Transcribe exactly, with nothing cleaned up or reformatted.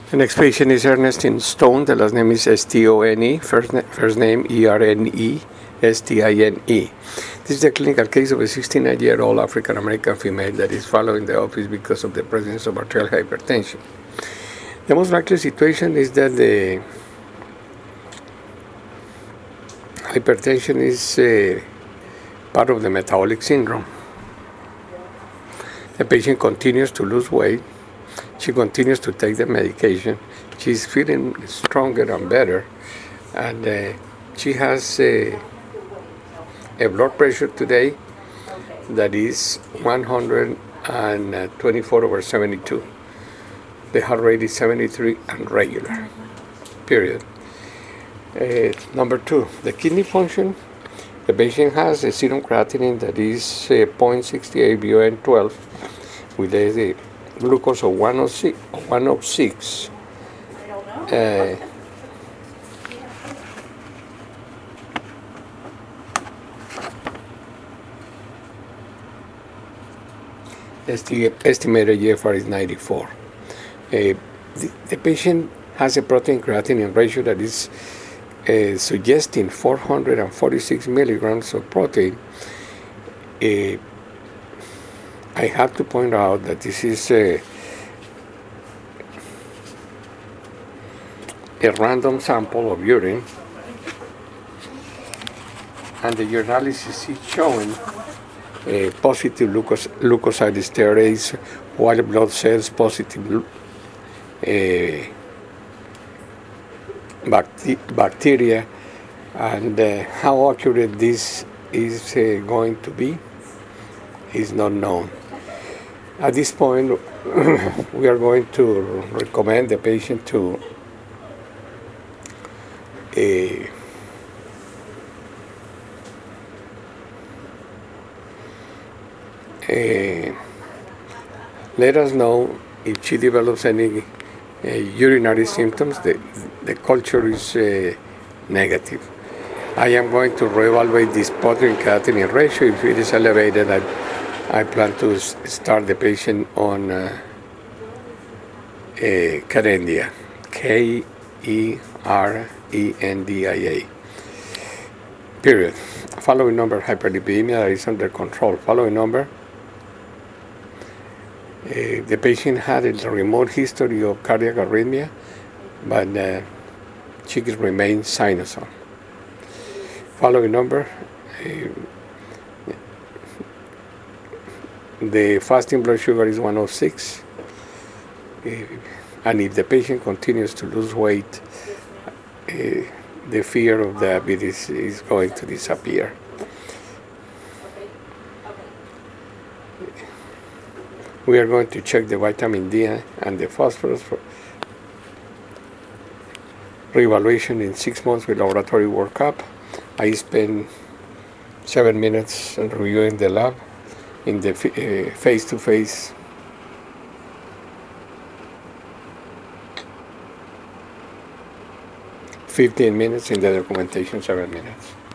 The next patient is Ernestine Stone. The last name is S T O N E. First, na- first name E R N E S T I N E. This is a clinical case of a sixty-nine-year-old African-American female that is following the office because of the presence of arterial hypertension. The most likely situation is that the hypertension is uh, part of the metabolic syndrome. The patient continues to lose weight. She continues to take the medication. She's feeling stronger and better. And uh, she has uh, a blood pressure today that is one hundred twenty-four over seventy-two. The heart rate is seventy-three and regular, period. Uh, number two, the kidney function. The patient has a serum creatinine that is uh, zero point six eight B O N twelve with a, a glucose of one oh six. one oh six. Uh, esti- estimated G F R is ninety-four. Uh, the, the patient has a protein creatinine ratio that is uh, suggesting four hundred forty-six milligrams of protein. Uh, I have to point out that this is a, a random sample of urine, and the urinalysis is showing a positive leucos- leukocyte esterase, white blood cells positive uh, bacti- bacteria, and uh, how accurate this is uh, going to be is not known. At this point, we are going to recommend the patient to uh, uh, let us know if she develops any uh, urinary symptoms. The, the culture is uh, negative. I am going to reevaluate this protein creatinine ratio. If it is elevated, I, I plan to s- start the patient on uh, uh, Kerendia, K E R E N D I A. Period. Following number, hyperlipidemia that is under control. Following number, uh, the patient had a remote history of cardiac arrhythmia, but uh, she remains sinusoid. Following number, uh, the fasting blood sugar is one oh six, uh, and if the patient continues to lose weight, uh, the fear of diabetes is going to disappear. We are going to check the vitamin D and the phosphorus for reevaluation in six months with laboratory workup. I spent seven minutes reviewing the lab in the uh, face-to-face fifteen minutes, in the documentation seven minutes.